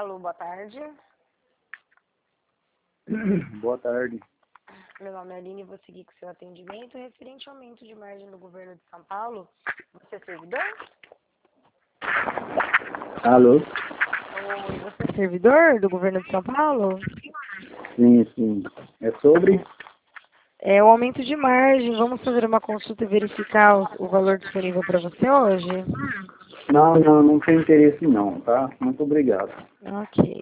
Alô, boa tarde. Boa tarde. Meu nome é Aline e vou seguir com o seu atendimento referente ao aumento de margem do governo de São Paulo. Você é servidor? Alô? Oi, você é servidor do governo de São Paulo? Sim, sim. É sobre? É o aumento de margem. Vamos fazer uma consulta e verificar o valor disponível para você hoje? Não tem interesse não, tá? Muito obrigado. Ok.